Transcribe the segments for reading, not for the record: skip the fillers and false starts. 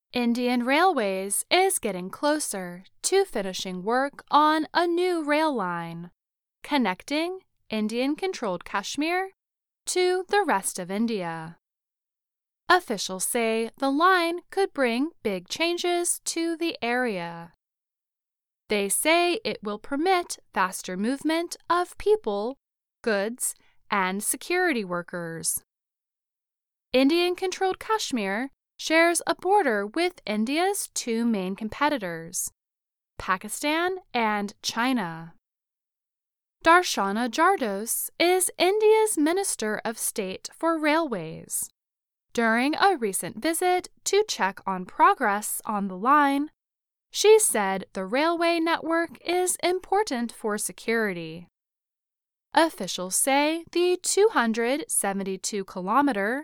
Indian Railways is getting closer to finishing work on a new rail line, connecting Indian-controlled Kashmir to the rest of India. Officials say the line could bring big changes to the area. They say it will permit faster movement of people, goods, and security workers. Indian-controlled Kashmir shares a border with India's two main competitors, Pakistan and China. Darshana Jardos is India's Minister of State for Railways. During a recent visit to check on progress on the line, she said the railway network is important for security. Officials say the 272-kilometer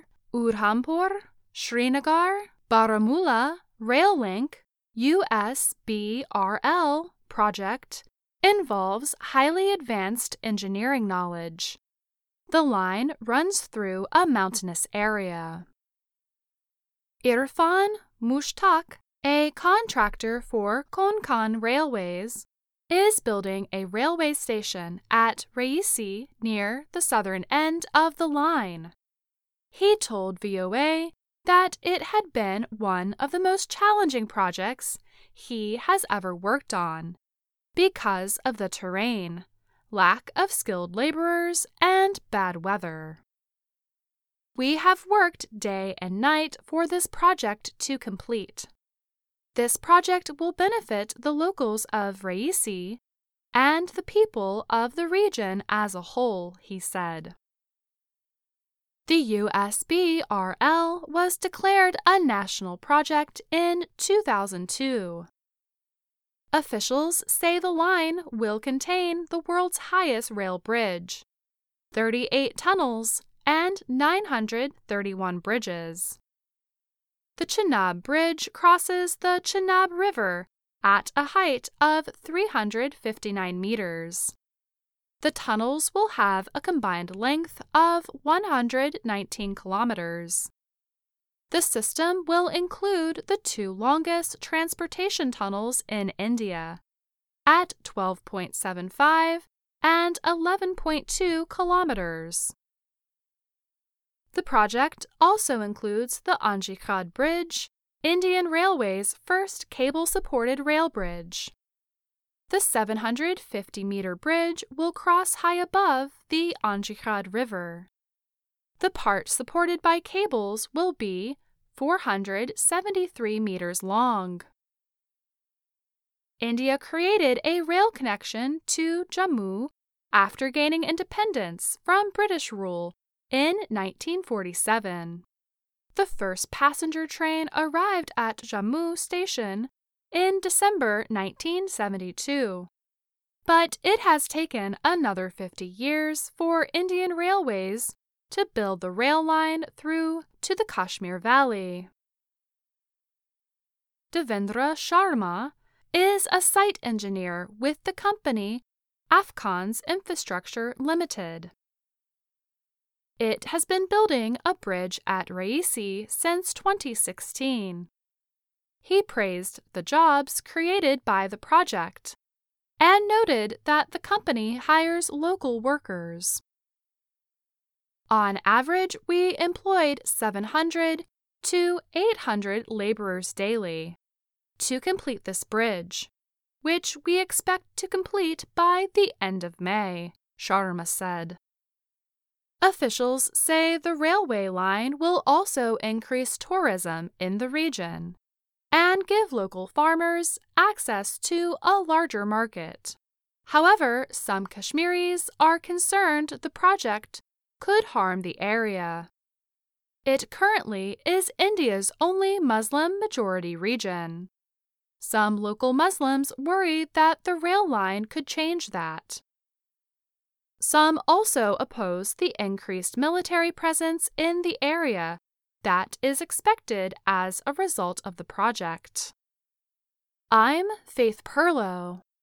Udhampur-Srinagar-Baramulla Rail Link USBRL project involves highly advanced engineering knowledge. The line runs through a mountainous area. Irfan Mushtaq, a contractor for Konkan Railways, is building a railway station at Raisi near the southern end of the line. He told VOA that it had been one of the most challenging projects he has ever worked on because of the terrain, lack of skilled laborers, and bad weather. We have worked day and night for this project to complete. This project will benefit the locals of Raisi and the people of the region as a whole, he said. The USBRL was declared a national project in 2002. Officials say the line will contain the world's highest rail bridge, 38 tunnels, and 931 bridges. The Chenab Bridge crosses the Chenab River at a height of 359 meters. The tunnels will have a combined length of 119 kilometers. The system will include the two longest transportation tunnels in India, at 12.75 and 11.2 kilometers. The project also includes the Anjikhad Bridge, Indian Railways' first cable-supported rail bridge. The 750-meter bridge will cross high above the Anjikhad River. The part supported by cables will be 473 meters long. India created a rail connection to Jammu after gaining independence from British rule in 1947. The first passenger train arrived at Jammu station in December 1972. But it has taken another 50 years for Indian Railways to build the rail line through to the Kashmir Valley. Devendra Sharma is a site engineer with the company Afghans Infrastructure Limited. It has been building a bridge at Raisi since 2016. He praised the jobs created by the project and noted that the company hires local workers. On average, we employed 700 to 800 laborers daily to complete this bridge, which we expect to complete by the end of May, Sharma said. Officials say the railway line will also increase tourism in the region and give local farmers access to a larger market. However, some Kashmiris are concerned the project could harm the area. It currently is India's only Muslim-majority region. Some local Muslims worry that the rail line could change that. Some also oppose the increased military presence in the area that is expected as a result of the project. I'm Faith Perlow.